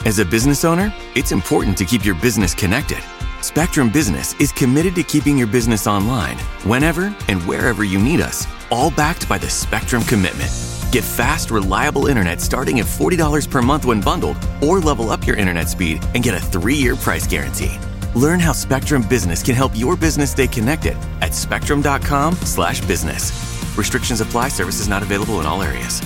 As a business owner, it's important to keep your business connected. Spectrum Business is committed to keeping your business online whenever and wherever you need us, all backed by the Spectrum Commitment. Get fast, reliable internet starting at $40 per month when bundled, or level up your internet speed and get a 3-year price guarantee. Learn how Spectrum Business can help your business stay connected at spectrum.com/business. Restrictions apply. Services not available in all areas.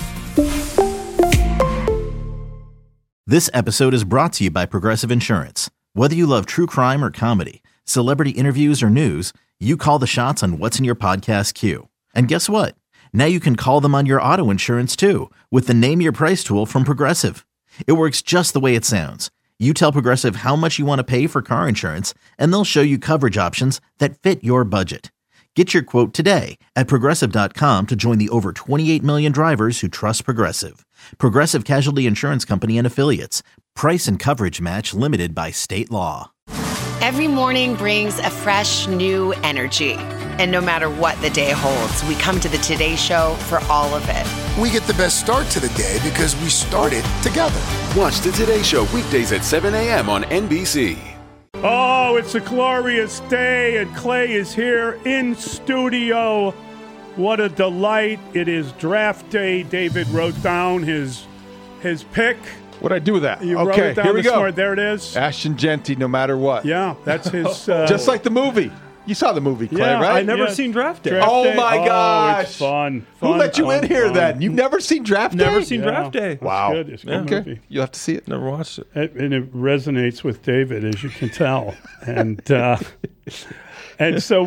This episode is brought to you by Progressive Insurance. Whether you love true crime or comedy, celebrity interviews or news, you call the shots on what's in your podcast queue. And guess what? Now you can call them on your auto insurance too with the Name Your Price tool from Progressive. It works just the way it sounds. You tell Progressive how much you want to pay for car insurance, and they'll show you coverage options that fit your budget. Get your quote today at Progressive.com to join the over 28 million drivers who trust Progressive. Progressive Casualty Insurance Company and Affiliates. Price and coverage match limited by state law. Every morning brings a fresh, new energy. And no matter what the day holds, we come to the Today Show for all of it. We get the best start to the day because we started together. Watch the Today Show weekdays at 7 a.m. on NBC. Oh, it's a glorious day, and Clay is here in studio. What a delight. It is draft day. David wrote down his pick. What'd I do with that? You wrote it down here we go. Morning. There it is. Ashton Genty, no matter what. Yeah, that's his... Just like the movie. You saw the movie, Clay, right? I never seen Draft Day. Oh, my gosh. It's fun. Who let you in here then? You've never seen Draft Day? Never seen Draft Day. Wow. It's good. It's a good movie. You'll have to see it. Never watched it. And it resonates with David, as you can tell. And and so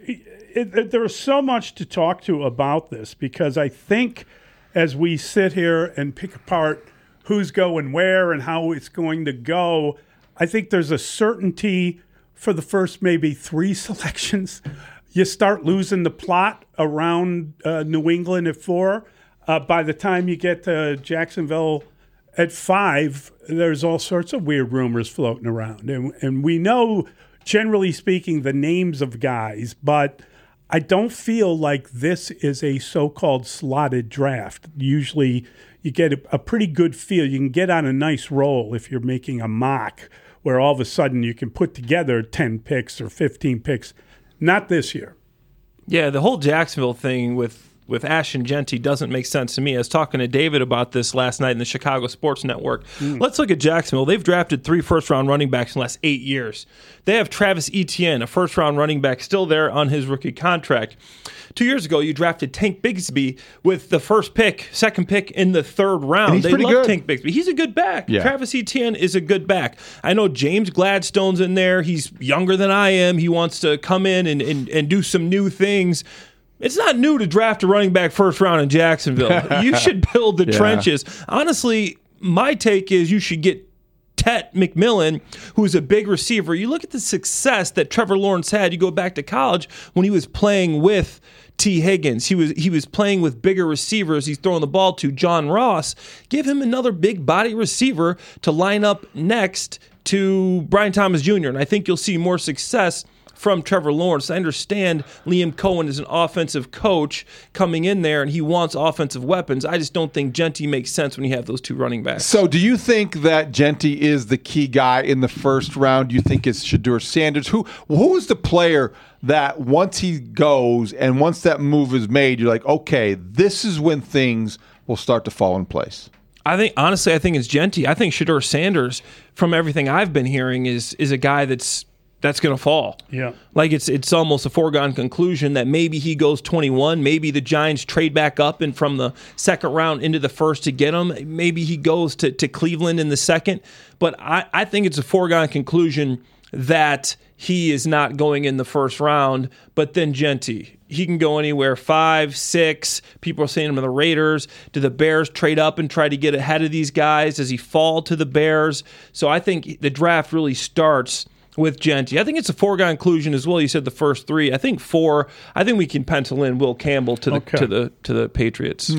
there's so much to talk to about this, because I think as we sit here and pick apart who's going where and how it's going to go, I think there's a certainty for the first maybe 3 selections. You start losing the plot around New England at 4. By the time you get to Jacksonville at 5, there's all sorts of weird rumors floating around. And we know, generally speaking, the names of guys, but I don't feel like this is a so-called slotted draft. Usually you get a pretty good feel. You can get on a nice roll if you're making a mock, where all of a sudden you can put together 10 picks or 15 picks. Not this year. Yeah, the whole Jacksonville thing with Ashton Genty doesn't make sense to me. I was talking to David about this last night in the Chicago Sports Network. Let's look at Jacksonville. They've drafted 3 first-round running backs in the last 8 years. They have Travis Etienne, a first-round running back, still there on his rookie contract. 2 years ago, you drafted Tank Bigsby with the second pick in the 3rd round. And he's they pretty love good. Tank Bigsby. He's a good back. Yeah. Travis Etienne is a good back. I know James Gladstone's in there. He's younger than I am. He wants to come in and do some new things. It's not new to draft a running back first round in Jacksonville. You should build the trenches. Honestly, my take is you should get Tet McMillan, who's a big receiver. You look at the success that Trevor Lawrence had. You go back to college when he was playing with T. Higgins. He was playing with bigger receivers. He's throwing the ball to John Ross. Give him another big body receiver to line up next to Brian Thomas Jr., and I think you'll see more success from Trevor Lawrence. I understand Liam Cohen is an offensive coach coming in there, and he wants offensive weapons. I just don't think Genty makes sense when you have those 2 running backs. So do you think that Genty is the key guy in the first round? Do you think it's Shedeur Sanders? Who is the player that once he goes and once that move is made, you're like, okay, this is when things will start to fall in place? I think it's Genty. I think Shedeur Sanders, from everything I've been hearing, is a guy that's going to fall. Yeah. Like it's almost a foregone conclusion that maybe he goes 21. Maybe the Giants trade back up and from the 2nd round into the 1st to get him. Maybe he goes to Cleveland in the 2nd. But I think it's a foregone conclusion that he is not going in the 1st round. But then Genty, he can go anywhere, 5, 6. People are saying him to the Raiders. Do the Bears trade up and try to get ahead of these guys? Does he fall to the Bears? So I think the draft really starts with Genty. I think it's a foregone conclusion as well. You said the first 3. I think 4. I think we can pencil in Will Campbell to the Patriots.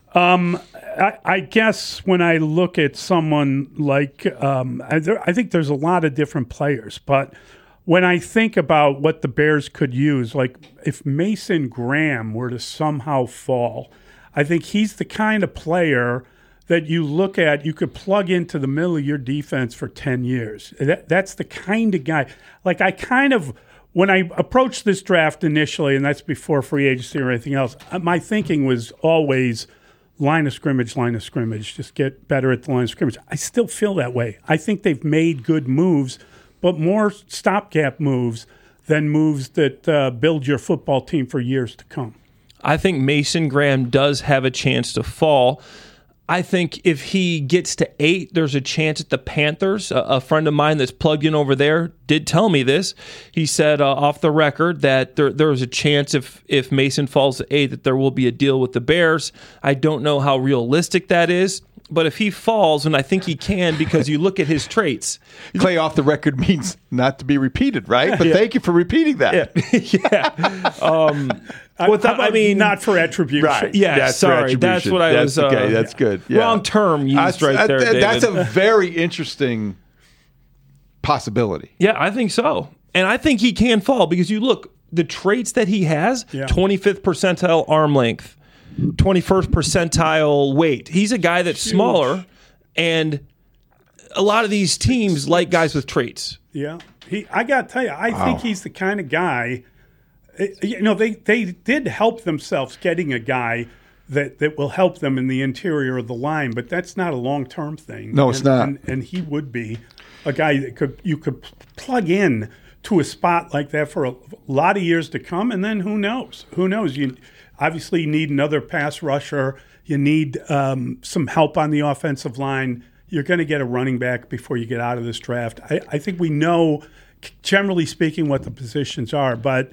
I guess when I look at someone like I think there's a lot of different players, but when I think about what the Bears could use, like if Mason Graham were to somehow fall, I think he's the kind of player that you look at, you could plug into the middle of your defense for 10 years. That's the kind of guy. Like when I approached this draft initially, and that's before free agency or anything else, my thinking was always line of scrimmage, just get better at the line of scrimmage. I still feel that way. I think they've made good moves, but more stopgap moves than moves that build your football team for years to come. I think Mason Graham does have a chance to fall. I think if he gets to 8, there's a chance at the Panthers. A friend of mine that's plugged in over there did tell me this. He said off the record that there is a chance if Mason falls to 8 that there will be a deal with the Bears. I don't know how realistic that is. But if he falls, and I think he can because you look at his traits. Clay off the record means not to be repeated, right? But thank you for repeating that. Not for attribution. Right. Yeah, that's sorry. That's what I was. Okay, that's good. Yeah. Wrong term used right there, David. That's a very interesting possibility. Yeah, I think so. And I think he can fall because you look, the traits that he has, 25th percentile arm length, 21st percentile weight. He's a guy that's huge. Smaller, and a lot of these teams like guys with traits. Yeah. I got to tell you, I think he's the kind of guy, they did help themselves getting a guy that will help them in the interior of the line, but that's not a long-term thing. No, it's not. And he would be a guy that you could plug in to a spot like that for a lot of years to come, and then who knows? Who knows? You obviously need another pass rusher. You need some help on the offensive line. You're going to get a running back before you get out of this draft. I think we know, generally speaking, what the positions are, but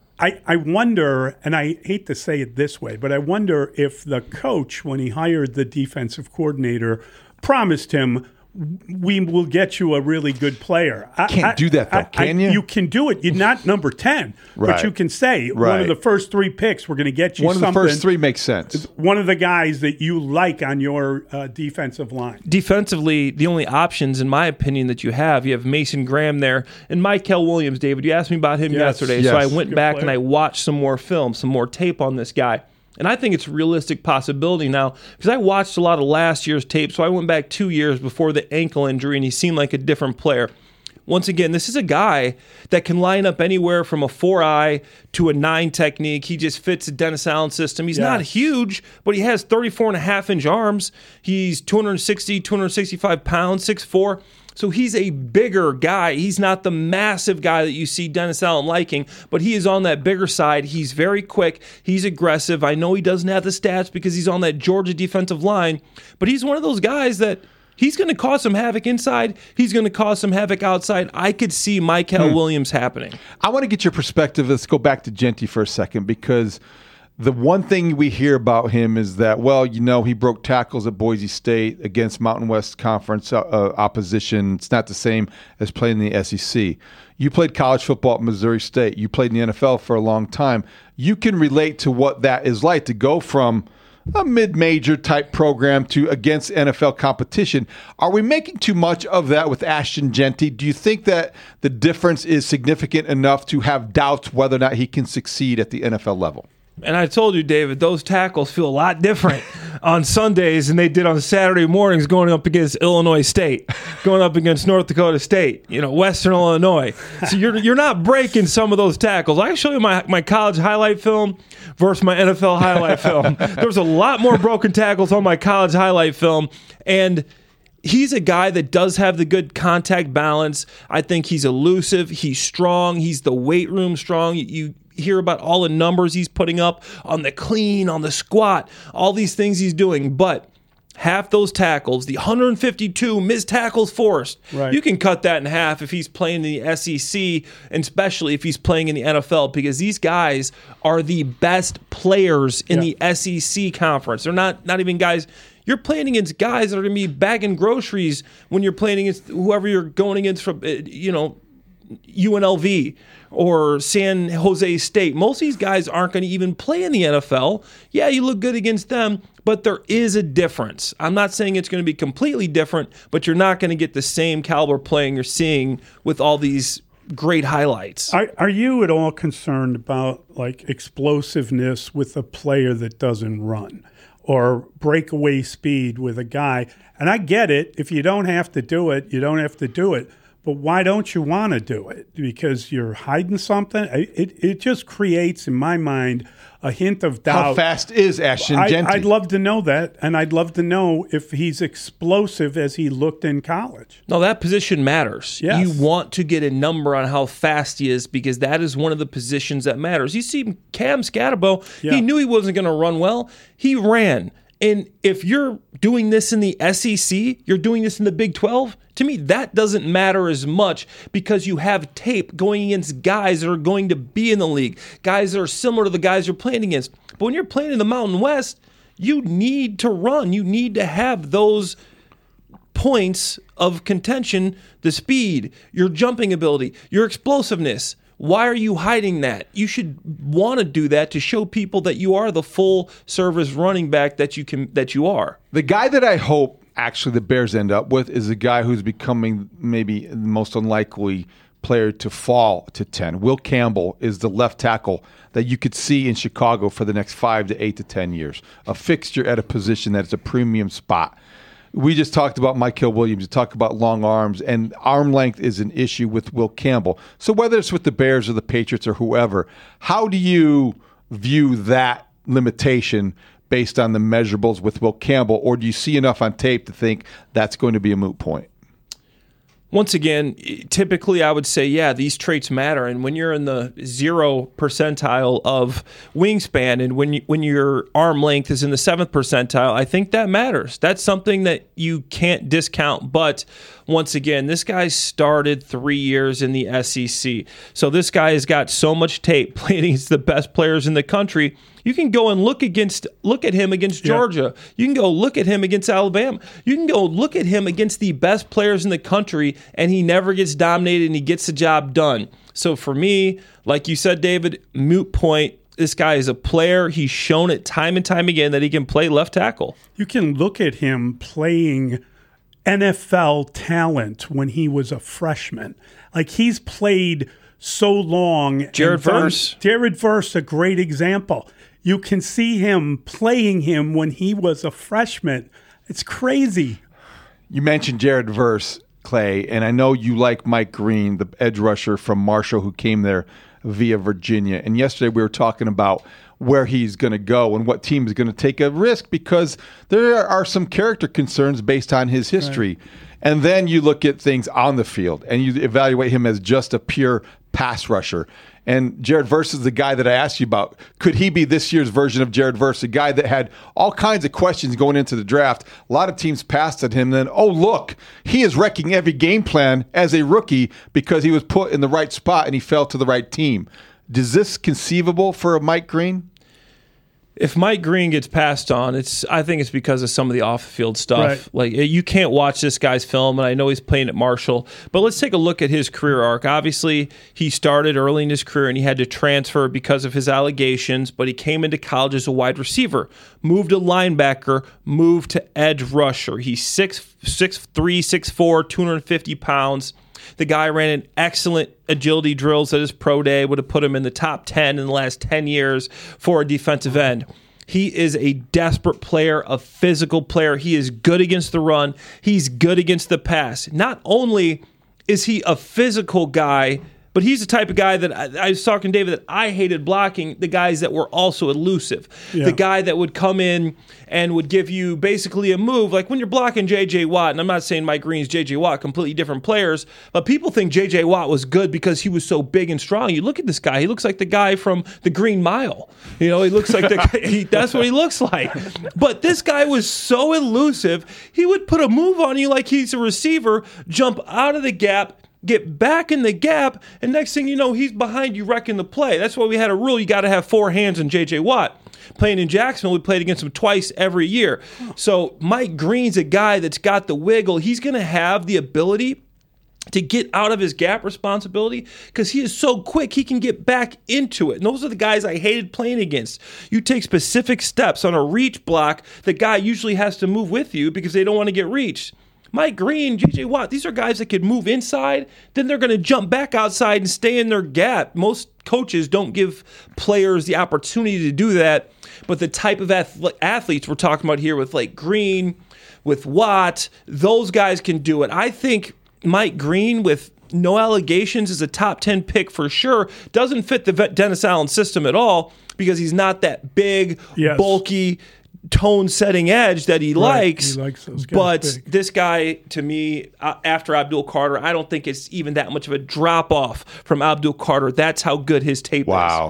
I wonder, and I hate to say it this way, but I wonder if the coach, when he hired the defensive coordinator, promised him, we will get you a really good player. Can't do that, though, can you? You can do it. You're not number 10, but you can say, one of the first 3 picks, we're going to get you something. One of the first 3 makes sense. One of the guys that you like on your defensive line. Defensively, the only options, in my opinion, that you have Mason Graham there, and Mykel Williams, David. You asked me about him yesterday, so I went back and I watched some more film, some more tape on this guy. And I think it's a realistic possibility now because I watched a lot of last year's tape, so I went back 2 years before the ankle injury, and he seemed like a different player. Once again, this is a guy that can line up anywhere from a 4-eye to a 9 technique. He just fits the Dennis Allen system. He's not huge, but he has 34.5-inch arms. He's 260, 265 pounds, 6'4". So he's a bigger guy. He's not the massive guy that you see Dennis Allen liking, but he is on that bigger side. He's very quick. He's aggressive. I know he doesn't have the stats because he's on that Georgia defensive line, but he's one of those guys that he's going to cause some havoc inside. He's going to cause some havoc outside. I could see Mykel Williams happening. I want to get your perspective. Let's go back to Jeanty for a second because the one thing we hear about him is that, he broke tackles at Boise State against Mountain West Conference opposition. It's not the same as playing in the SEC. You played college football at Missouri State. You played in the NFL for a long time. You can relate to what that is like to go from a mid-major type program to against NFL competition. Are we making too much of that with Ashton Jeanty? Do you think that the difference is significant enough to have doubts whether or not he can succeed at the NFL level? And I told you, David, those tackles feel a lot different on Sundays than they did on Saturday mornings going up against Illinois State, going up against North Dakota State, Western Illinois. So you're not breaking some of those tackles. I can show you my college highlight film versus my NFL highlight film. There's a lot more broken tackles on my college highlight film, and he's a guy that does have the good contact balance. I think he's elusive. He's strong. He's the weight room strong. You hear about all the numbers he's putting up on the clean, on the squat, all these things he's doing. But half those tackles, the 152 missed tackles forced, you can cut that in half if he's playing in the SEC, and especially if he's playing in the NFL, because these guys are the best players in the SEC conference. They're not even guys. You're playing against guys that are going to be bagging groceries when you're playing against whoever you're going against from, UNLV or San Jose State. Most of these guys aren't going to even play in the NFL. Yeah, you look good against them, but there is a difference. I'm not saying it's going to be completely different, but you're not going to get the same caliber playing you're seeing with all these great highlights. Are you at all concerned about explosiveness with a player that doesn't run? or breakaway speed with a guy. And I get it. If you don't have to do it, you don't have to do it. But why don't you want to do it? Because you're hiding something? It just creates, in my mind, a hint of doubt. How fast is Ashton Jeanty? I'd love to know that, and I'd love to know if he's explosive as he looked in college. No, that position matters. Yes. You want to get a number on how fast he is because that is one of the positions that matters. You see Cam Scatterbo, he knew he wasn't going to run well. He ran. And if you're doing this in the SEC, you're doing this in the Big 12, to me, that doesn't matter as much because you have tape going against guys that are going to be in the league, guys that are similar to the guys you're playing against. But when you're playing in the Mountain West, you need to run. You need to have those points of contention, the speed, your jumping ability, your explosiveness. Why are you hiding that? You should want to do that to show people that you are the full service running back that you are. The guy that I hope actually the Bears end up with is a guy who's becoming maybe the most unlikely player to fall to 10. Will Campbell is the left tackle that you could see in Chicago for the next 5 to 8 to 10 years. A fixture at a position that's a premium spot. We just talked about Mykel Williams. You talk about long arms, and arm length is an issue with Will Campbell. So whether it's with the Bears or the Patriots or whoever, how do you view that limitation based on the measurables with Will Campbell, or do you see enough on tape to think that's going to be a moot point? Once again, typically I would say, yeah, these traits matter. And when you're in the 0 percentile of wingspan and when your arm length is in the 7th percentile, I think that matters. That's something that you can't discount. But once again, this guy started 3 years in the SEC. So this guy has got so much tape playing against the best players in the country. You can go and look at him against Georgia. You can go look at him against Alabama. You can go look at him against the best players in the country, and he never gets dominated and he gets the job done. So for me, like you said, David, moot point. This guy is a player. He's shown it time and time again that he can play left tackle. You can look at him playing NFL talent when he was a freshman. Like, he's played so long. Jared Verse, a great example. You can see him playing him when he was a freshman. It's crazy. You mentioned Jared Verse, Clay, and I know you like Mike Green, the edge rusher from Marshall who came there via Virginia. And yesterday we were talking about where he's going to go and what team is going to take a risk because there are some character concerns based on his history. Right. And then you look at things on the field and you evaluate him as just a pure pass rusher. And Jared Verse is the guy that I asked you about. Could he be this year's version of Jared Verse, a guy that had all kinds of questions going into the draft? A lot of teams passed at him. Then, oh, look, he is wrecking every game plan as a rookie because he was put in the right spot and he fell to the right team. Is this conceivable for a Mike Green? If Mike Green gets passed on, I think it's because of some of the off-the-field stuff. Right. Like, you can't watch this guy's film, and I know he's playing at Marshall, but let's take a look at his career arc. Obviously, he started early in his career, and he had to transfer because of his allegations, but he came into college as a wide receiver, moved to linebacker, moved to edge rusher. He's 6'3", 6'4", 250 pounds. The guy ran an excellent agility drills at his pro day, would have put him in the top 10 in the last 10 years for a defensive end. He is a desperate player, a physical player. He is good against the run. He's good against the pass. Not only is he a physical guy, but he's the type of guy that I was talking to David that I hated blocking, the guys that were also elusive. Yeah. The guy that would come in and would give you basically a move. Like when you're blocking J.J. Watt, and I'm not saying Mike Green's J.J. Watt, completely different players, but people think J.J. Watt was good because he was so big and strong. You look at this guy, he looks like the guy from the Green Mile. You know, he looks like that's what he looks like. But this guy was so elusive, he would put a move on you like he's a receiver, jump out of the gap, get back in the gap, and next thing you know, he's behind you wrecking the play. That's why we had a rule, you got to have 4 hands on J.J. Watt. Playing in Jacksonville, we played against him twice every year. So Mike Green's a guy that's got the wiggle. He's going to have the ability to get out of his gap responsibility because he is so quick, he can get back into it. And those are the guys I hated playing against. You take specific steps on a reach block, the guy usually has to move with you because they don't want to get reached. Mike Green, J.J. Watt, these are guys that could move inside, then they're going to jump back outside and stay in their gap. Most coaches don't give players the opportunity to do that, but the type of athletes we're talking about here with like Green, with Watt, those guys can do it. I think Mike Green, with no allegations, is a top 10 pick for sure. Doesn't fit the Dennis Allen system at all because he's not that big, bulky, tone-setting edge that he likes. He likes those guys but big. This guy, to me, after Abdul Carter, I don't think it's even that much of a drop-off from Abdul Carter. That's how good his tape is.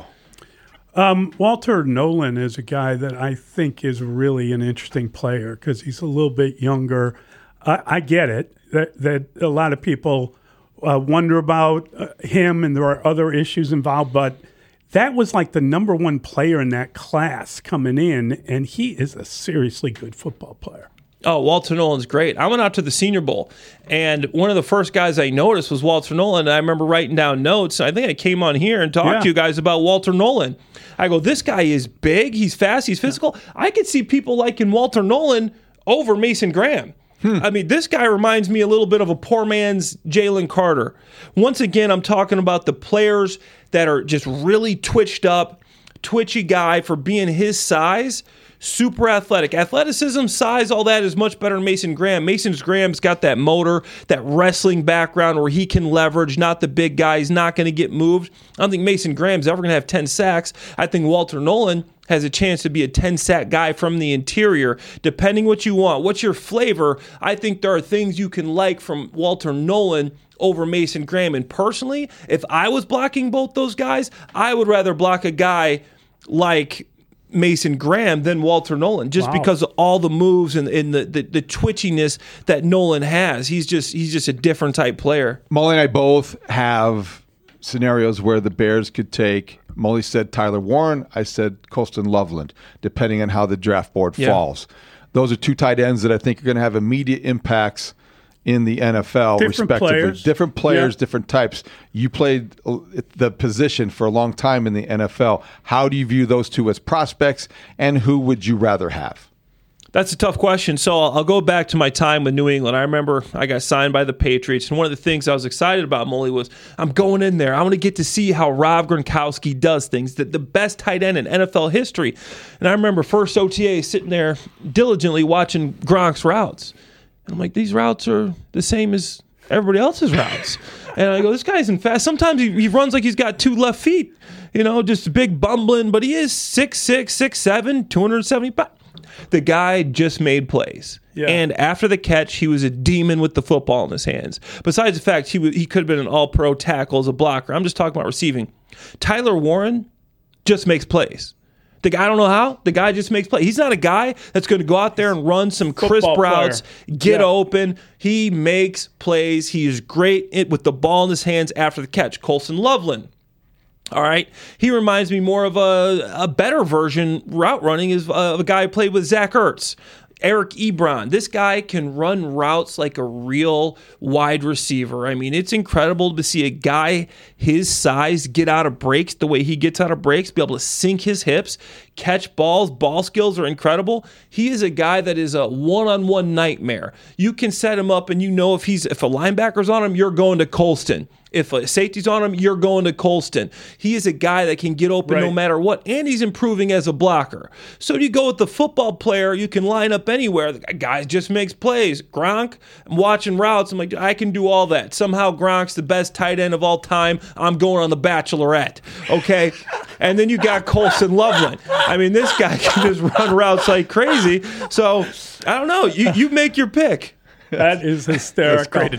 Walter Nolan is a guy that I think is really an interesting player because he's a little bit younger. I get it that a lot of people wonder about him, and there are other issues involved, but that was like the number one player in that class coming in, and he is a seriously good football player. Oh, Walter Nolan's great. I went out to the Senior Bowl, and one of the first guys I noticed was Walter Nolan. And I remember writing down notes. I think I came on here and talked to you guys about Walter Nolan. I go, this guy is big, he's fast, he's physical. I could see people liking Walter Nolan over Mason Graham. I mean, this guy reminds me a little bit of a poor man's Jalen Carter. Once again, I'm talking about the players that are just really twitched up, twitchy guy for being his size, super athletic. Athleticism, size, all that is much better than Mason Graham. Graham's got that motor, that wrestling background where he can leverage, not the big guy. He's not going to get moved. I don't think Mason Graham's ever going to have 10 sacks. I think Walter Nolan has a chance to be a 10-sack guy from the interior, depending what you want. What's your flavor? I think there are things you can like from Walter Nolan over Mason Graham. And personally, if I was blocking both those guys, I would rather block a guy like Mason Graham than Walter Nolan, just because of all the moves and the twitchiness that Nolan has. He's just a different type player. Molly and I both have scenarios where the Bears could take. Molly said Tyler Warren. I said Colston Loveland, depending on how the draft board falls. Those are two tight ends that I think are going to have immediate impacts in the NFL, respectively. Different players, different types. You played the position for a long time in the NFL. How do you view those two as prospects, and who would you rather have? That's a tough question. So I'll go back to my time with New England. I remember I got signed by the Patriots, and one of the things I was excited about, Molly, was I'm going in there. I want to get to see how Rob Gronkowski does things, the best tight end in NFL history. And I remember first OTA sitting there diligently watching Gronk's routes. And I'm like, these routes are the same as everybody else's routes. And I go, this guy isn't fast. Sometimes he runs like he's got two left feet, just big bumbling, but he is 6'6", 6'7", 270 pounds. The guy just made plays. Yeah. And after the catch, he was a demon with the football in his hands. Besides the fact he could have been an all-pro tackle as a blocker. I'm just talking about receiving. Tyler Warren just makes plays. The guy, I don't know how. The guy just makes plays. He's not a guy that's going to go out there and run some crisp routes, get open. He makes plays. He is great with the ball in his hands after the catch. Colston Loveland. All right. He reminds me more of a better version route running is a guy who played with Zach Ertz. Eric Ebron. This guy can run routes like a real wide receiver. I mean, it's incredible to see a guy his size get out of breaks the way he gets out of breaks, be able to sink his hips, catch balls. Ball skills are incredible. He is a guy that is a one-on-one nightmare. You can set him up and if a linebacker's on him, you're going to Colston. If a safety's on him, you're going to Colston. He is a guy that can get open no matter what, and he's improving as a blocker. So you go with the football player, you can line up anywhere. The guy just makes plays. Gronk, I'm watching routes. I'm like, I can do all that. Somehow Gronk's the best tight end of all time. I'm going on The Bachelorette, okay? And then you got Colston Loveland. I mean, this guy can just run routes like crazy. So, I don't know. You make your pick. That is hysterical. That's great